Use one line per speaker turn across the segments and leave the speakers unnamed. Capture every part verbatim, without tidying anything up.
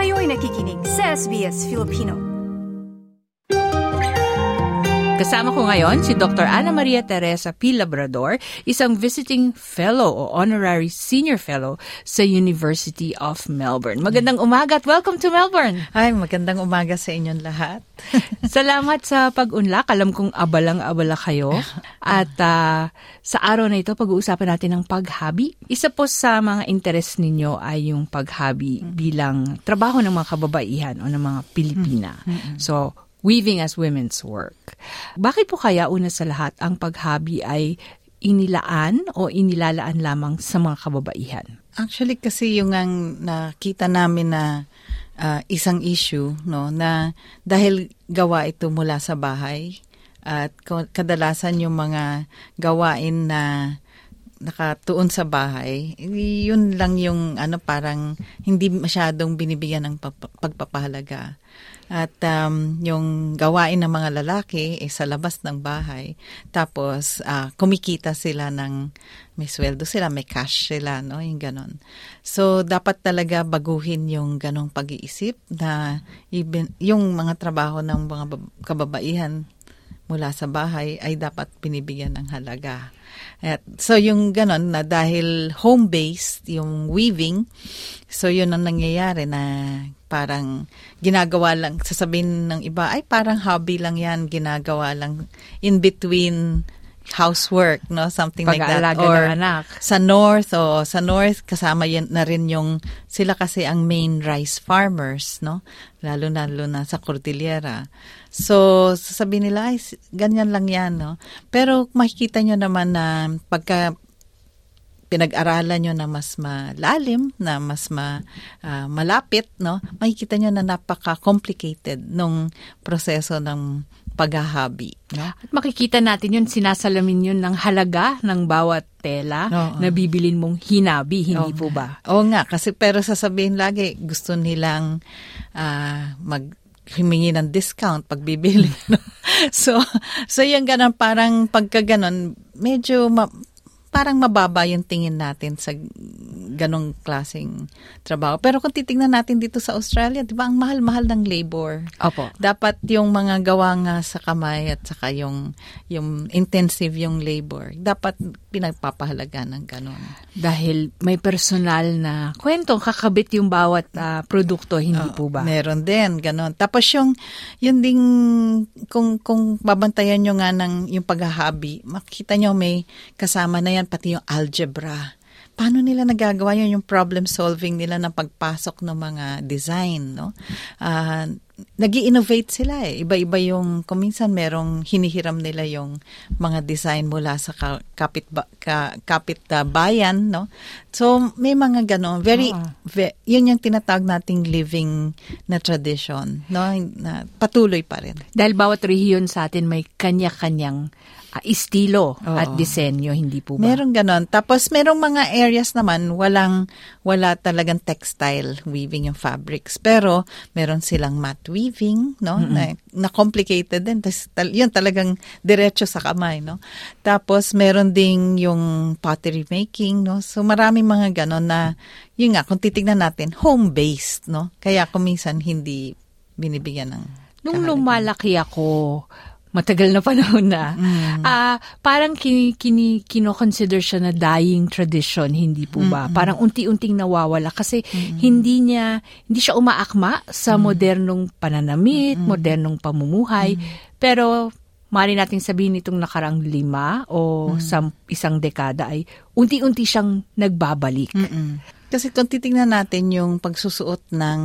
Kayo'y nakikinig sa S B S Filipino.
Kasama ko ngayon si Doctor Ana Maria Teresa P. Labrador, isang visiting fellow o honorary senior fellow sa University of Melbourne. Magandang umaga at welcome to Melbourne.
Ay, magandang umaga sa inyong lahat.
Salamat sa pag-unlak. Alam kong abalang-abala kayo. At uh, sa araw na ito, pag-uusapan natin ng paghabi. Isa po sa mga interest ninyo ay yung paghabi bilang trabaho ng mga kababaihan o ng mga Pilipina. Mm-hmm. So, weaving as women's work. Bakit po kaya una sa lahat ang paghabi ay inilaan o inilalaan lamang sa mga kababaihan?
Actually, kasi yung ang nakita namin na uh, isang issue, no, na dahil gawa ito mula sa bahay at kadalasan yung mga gawain na nakatuon sa bahay, yun lang yung ano parang hindi masyadong binibigyan ng pagpapahalaga. At um, yung gawain ng mga lalaki eh, sa labas ng bahay. Tapos uh, kumikita sila ng may sweldo sila, may cash sila, no? Yung ganon. So dapat talaga baguhin yung ganong pag-iisip na even, yung mga trabaho ng mga kababaihan mula sa bahay ay dapat binibigyan ng halaga. At, so yung ganon na dahil home-based, yung weaving, so yun ang nangyayari na parang ginagawa lang, sasabihin ng iba, ay parang hobby lang yan, ginagawa lang in between housework, no, something like that. Or
anak.
Sa north, o sa north kasama yan na rin yung sila kasi ang main rice farmers, no, lalo na lalo na sa Cordillera. So sasabihin nila, ay ganyan lang yan, no. Pero makikita nyo naman na pagka pinag-aralan nyo na mas malalim, na mas ma, uh, malapit, no, makikita nyo na napaka-complicated nung proseso ng paghahabi. No?
At makikita natin yun, sinasalamin yun ng halaga ng bawat tela Oo. na bibilin mong hinabi, hindi Oo. po ba?
Oo nga, kasi pero sasabihin lagi, gusto nilang uh, mag humingi ng discount pag bibili. No? so, so yung ganun, parang pagka ganun, medyo ma- parang mababa yung tingin natin sa ganong klaseng trabaho. Pero kung titingnan natin dito sa Australia, di ba, ang mahal-mahal ng labor.
Opo.
Dapat yung mga gawa nga sa kamay at saka yung, yung intensive yung labor, dapat pinagpapahalaga ng ganon.
Dahil may personal na kwentong kakabit yung bawat uh, produkto, hindi oh, po ba?
Meron din, ganon. Tapos yung, yung ding, kung, kung babantayan nyo nga ng yung paghahabi, makikita nyo may kasama na yan, pati yung algebra. Paano nila nagagawa yun, yung problem solving nila ng pagpasok ng mga design, no? Uh, nag-i-innovate sila eh. Iba-iba yung, kung minsan merong hinihiram nila yung mga design mula sa ka, kapit, ba, ka, kapit uh, bayan, no? So, may mga ganon. Very, uh-huh. ve, yun yung tinatawag nating living na tradition, no? Na patuloy pa rin.
Dahil bawat rehiyon sa atin may kanya-kanyang Uh, estilo Oo. at disenyo, hindi po ba?
Meron ganon. Tapos merong mga areas naman, walang, wala talagang textile weaving yung fabrics. Pero meron silang mat weaving, no? Mm-hmm. Na, na complicated din. Tas, tal- yun talagang diretso sa kamay, no? Tapos meron ding yung pottery making, no? So maraming mga ganon na, yun nga, kung titignan natin, home-based, no? Kaya kung minsan hindi binibigyan ng
Nung lumalaki ako, matagal na panahon na. Mm. Uh, parang kini, kini, kino-consider siya na dying tradition, hindi po ba? Mm-hmm. Parang unti-unting nawawala kasi mm-hmm. hindi niya, hindi siya umaakma sa mm-hmm. modernong pananamit, mm-hmm. modernong pamumuhay. Mm-hmm. Pero mari nating sabihin itong nakarang lima o mm-hmm. sam, isang dekada ay unti-unti siyang nagbabalik.
Mm-hmm. Kasi kung titingnan natin yung pagsusuot ng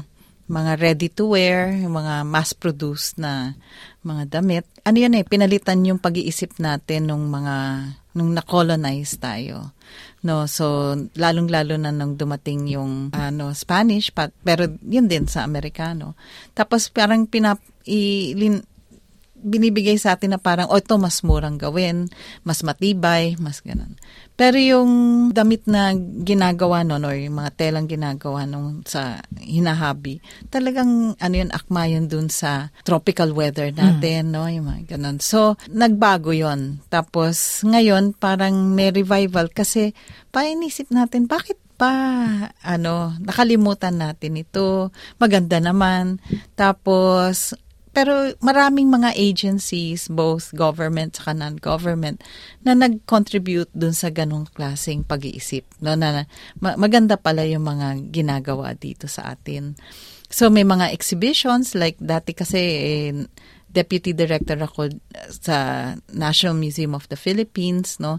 mga ready-to-wear, yung mga mass-produced na mga damit. Ano yan eh, pinalitan yung pag-iisip natin nung mga, nung na-colonize tayo. No, so, lalong-lalo na nung dumating yung ano, Spanish, pat, pero yun din sa Amerikano. Tapos parang pinap, i, lin, binibigay sa atin na parang, oh, ito mas murang gawin, mas matibay, mas ganun. Pero yung damit na ginagawa nun or yung mga telang ginagawa nung sa hinahabi, talagang ano yun, akma yun dun sa tropical weather natin, mm. no? Yung mga ganun. So, nagbago yun. Tapos, ngayon, parang may revival kasi painisip natin, bakit pa, ano, nakalimutan natin ito. Maganda naman. Tapos, pero maraming mga agencies, both government at non-government, na nag-contribute dun sa ganong klaseng pag-iisip. No? Na, ma- maganda pala yung mga ginagawa dito sa atin. So may mga exhibitions, like dati kasi eh, Deputy Director ako sa National Museum of the Philippines. No?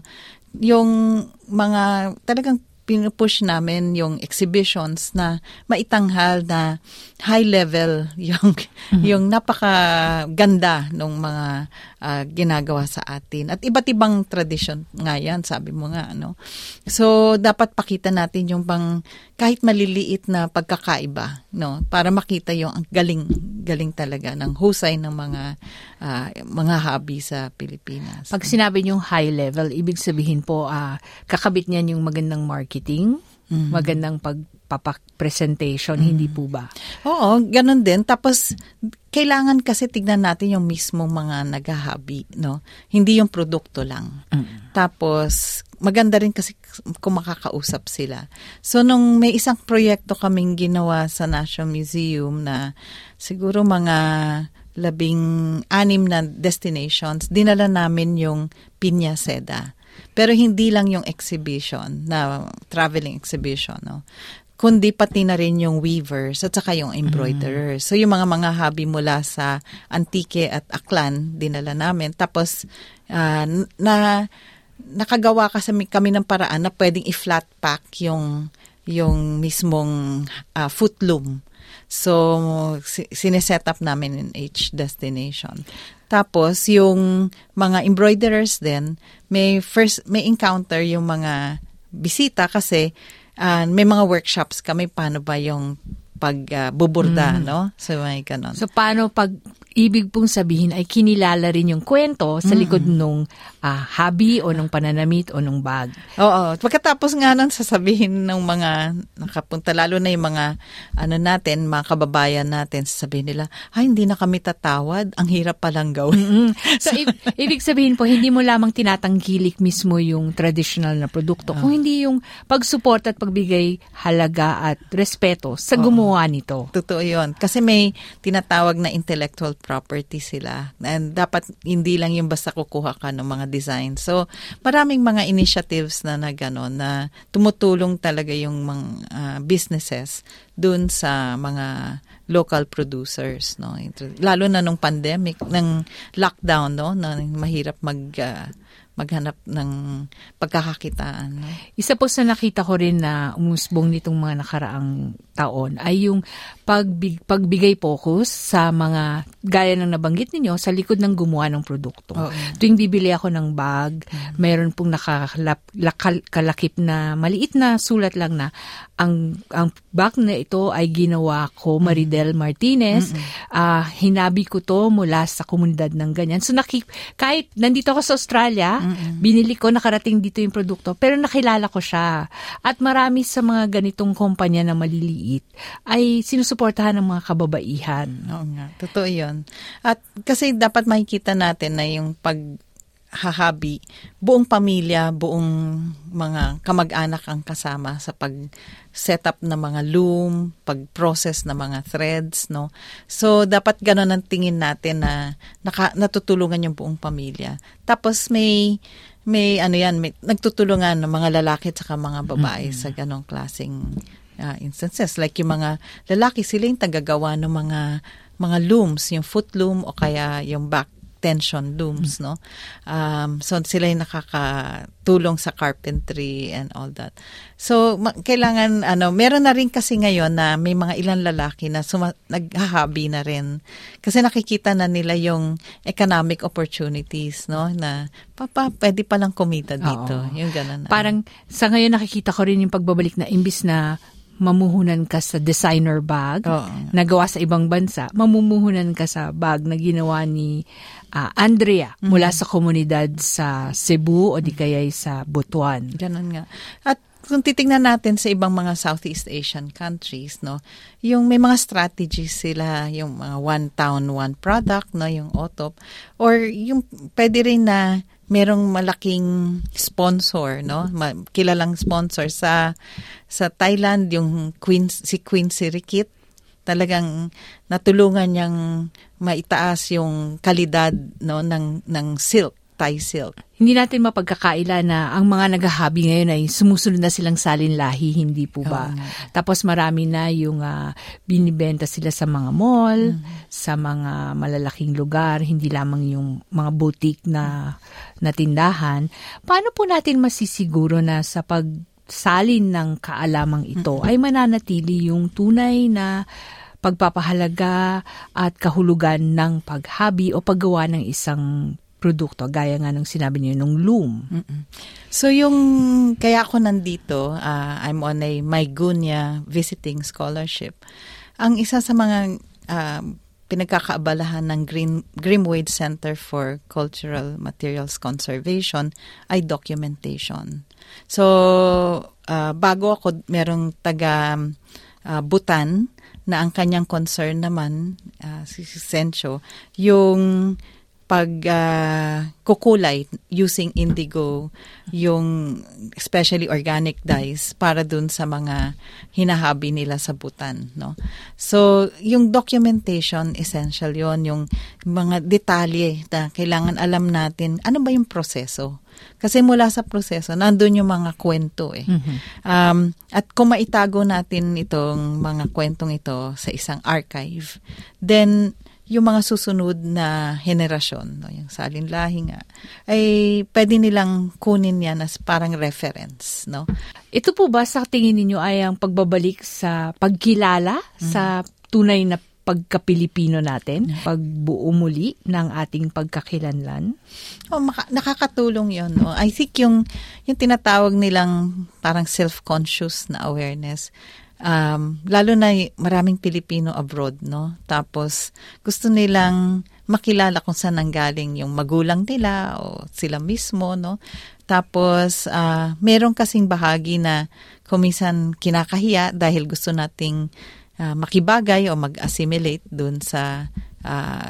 Yung mga talagang pinupush namin yung exhibitions na maitanghal na high level yung mm-hmm. yung napakaganda ng mga uh, ginagawa sa atin at iba't ibang tradition nga yan, sabi mo nga, ano. So dapat pakita natin yung pang kahit maliliit na pagkakaiba, no, para makita yung galing galing talaga ng husay ng mga uh, mga hobby sa Pilipinas.
Pag sinabi niyong high level, ibig sabihin po uh, kakabit niyan yung magandang marketing, mm-hmm. magandang pagpapresentation, mm-hmm. hindi po ba?
Oo, ganun din. Tapos kailangan kasi tignan natin yung mismo mga nag-hobby, no? Hindi yung produkto lang. Mm-hmm. Tapos maganda rin kasi kung makakausap sila. So, nung may isang proyekto kaming ginawa sa National Museum na siguro mga labing anim na destinations, dinala namin yung Piña Seda. Pero hindi lang yung exhibition, na traveling exhibition, no? Kundi pati na rin yung weavers at saka yung embroiderers. Mm. So, yung mga mga hobby mula sa Antique at Aklan, dinala namin. Tapos, uh, na nakagawa kasi kami ng paraan na pwedeng i-flat pack yung yung mismong uh, foot loom. So, sineset up namin in each destination. Tapos, yung mga embroiderers din, may first may encounter yung mga bisita kasi uh, may mga workshops kami paano ba yung pagbuburda, uh, mm. no? So, may ganon.
So, paano pag ibig pong sabihin ay kinilala rin yung kwento sa likod mm-hmm. nung uh, hobby o nung pananamit o nung bag.
Oo. Pagkatapos nga nun, sasabihin ng mga nakapunta, lalo na yung mga ano natin, mga kababayan natin, sasabihin nila, ay, hindi na kami tatawad. Ang hirap palang gawin. Mm-hmm.
So, i- ibig sabihin po, hindi mo lamang tinatangkilik mismo yung traditional na produkto, oh. kung hindi yung pagsupport at pagbigay halaga at respeto sa gumawa oh. nito.
Totoo yun. Kasi may tinatawag na intellectual property sila. And dapat hindi lang yung basta kukuha ka ng mga design. So, maraming mga initiatives na na gano'n na tumutulong talaga yung mga uh, businesses dun sa mga local producers, no. Lalo na nung pandemic, ng lockdown, no, na mahirap mag uh, maghanap ng pagkakakitaan. No?
Isa po sa nakita ko rin na umusbong nitong mga nakaraang taon ay yung pagbig, pagbigay focus sa mga gaya ng nabanggit ninyo sa likod ng gumawa ng produkto. Oh, yeah. Tuwing bibili ako ng bag, mm-hmm. mayroon pong nakakalakip na maliit na sulat lang na ang ang bag na ito ay ginawa ko, Maridel Martinez. Mm-hmm. Uh, hinabi ko to mula sa komunidad ng ganyan. So nakik kahit nandito ako sa Australia, mm-hmm. binili ko, nakarating dito yung produkto, pero nakilala ko siya. At marami sa mga ganitong kumpanya na maliliit ay sinusuportahan ng mga kababaihan.
Oo nga, totoo yun. At kasi dapat makikita natin na yung pag hahabi, buong pamilya, buong mga kamag-anak ang kasama sa pag-set up ng mga loom, pag-process ng mga threads, no? So, dapat gano'n ang tingin natin na naka, natutulungan yung buong pamilya. Tapos may, may ano yan, may, nagtutulungan ng mga lalaki at saka mga babae mm-hmm. sa ganong klaseng uh, instances. Like yung mga lalaki, sila yung tagagawa ng mga, mga looms, yung foot loom o kaya yung back tension looms, no? Um, so, sila yung nakakatulong sa carpentry and all that. So, ma- kailangan, ano, meron na rin kasi ngayon na may mga ilang lalaki na suma- naghahabi na rin. Kasi nakikita na nila yung economic opportunities, no? Na, papa, pwede palang kumita dito. Oo. Yung ganun.
Parang, sa ngayon nakikita ko rin yung pagbabalik na imbis na mamuhunan ka sa designer bag oh. na gawa sa ibang bansa, mamumuhunan ka sa bag na ginawa ni uh, Andrea mm-hmm. mula sa komunidad sa Cebu o di kaya sa Butuan.
Ganun nga. At kung titingnan natin sa ibang mga Southeast Asian countries, no, yung may mga strategies sila, yung mga one town, one product, no, yung O T O P, or yung pwede rin na merong malaking sponsor, no? Ma- kilalang sponsor sa sa Thailand, yung Queen, si Queen Sirikit. Talagang natulungan niyang maitaas yung kalidad, no, ng ng silk, Thai silk.
Hindi natin mapagkakaila na ang mga naghahabi ngayon ay sumusunod na silang salinlahi, hindi po ba? Oh, Tapos marami na yung uh, binibenta sila sa mga mall, mm-hmm. sa mga malalaking lugar, hindi lamang yung mga boutique na, na tindahan. Paano po natin masisiguro na sa pagsalin ng kaalamang ito mm-hmm. ay mananatili yung tunay na pagpapahalaga at kahulugan ng paghabi o paggawa ng isang produkto, gaya nga nung sinabi niyo nung loom.
Mm-mm. So yung, kaya ako nandito, uh, I'm on a Maigunya visiting scholarship. Ang isa sa mga uh, pinagkakaabalahan ng Green, Grimwade Center for Cultural Materials Conservation ay documentation. So, uh, bago ako, merong taga uh, Bhutan na ang kanyang concern naman, uh, si Sencho, yung pag uh, kukulay using indigo, yung especially organic dyes para dun sa mga hinahabi nila sa Bhutan, no? So, yung documentation, essential yon, yung mga detalye na kailangan alam natin, ano ba yung proseso? Kasi mula sa proseso, nandun yung mga kwento eh. Mm-hmm. Um, at kung maitago natin itong mga kwentong ito sa isang archive, then yung mga susunod na henerasyon, no, yung salinlahi nga, ay pwede nilang kunin yan as parang reference, no?
Ito po ba sa tingin ninyo ay ang pagbabalik sa pagkilala mm-hmm. sa tunay na pagka-Pilipino natin, mm-hmm. pagbuo muli ng ating pagkakilanlan?
Oh, maka- nakakatulong yon, no? I think yung yung tinatawag nilang parang self-conscious na awareness. Um, lalo na maraming Pilipino abroad, no? Tapos gusto nilang makilala kung saan nanggaling yung magulang nila o sila mismo, no? Tapos uh, meron kasing bahagi na kuminsan kinakahiya dahil gusto nating uh, makibagay o mag-assimilate dun sa uh,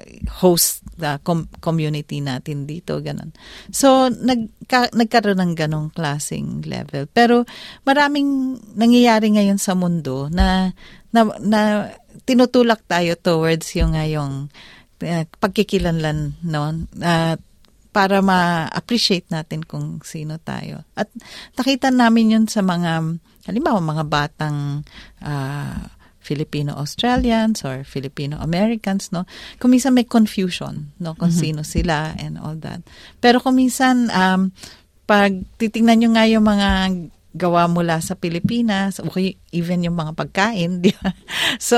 host uh, com- community natin dito, ganun. So, nagka- nagkaroon ng ganong klaseng level. Pero maraming nangyayari ngayon sa mundo na, na, na tinutulak tayo towards yung ngayong uh, pagkikilanlan, no? Uh, para ma-appreciate natin kung sino tayo. At nakita namin yun sa mga, halimbawa, mga batang uh, Filipino-Australians or Filipino-Americans, no? Kung minsan may confusion, no? Kung mm-hmm. sino sila and all that. Pero kung minsan, um, pag titingnan nyo nga yung mga gawa mula sa Pilipinas, okay, even yung mga pagkain, di ba? So,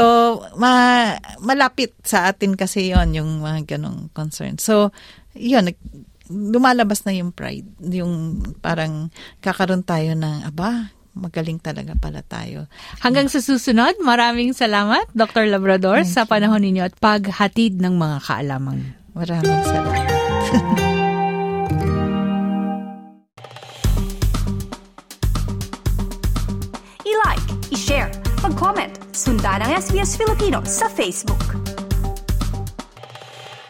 ma- malapit sa atin kasi yon yung mga ganong concern. So, yun, lumalabas na yung pride, yung parang kakaroon tayo ng, aba, magaling talaga pala tayo.
Hanggang sa susunod, maraming salamat, Doctor Labrador, Thank sa panahon ninyo at paghatid ng mga kaalaman.
Maraming salamat.
I-like, i-share, mag-comment, sundan ang S B S Filipino sa Facebook.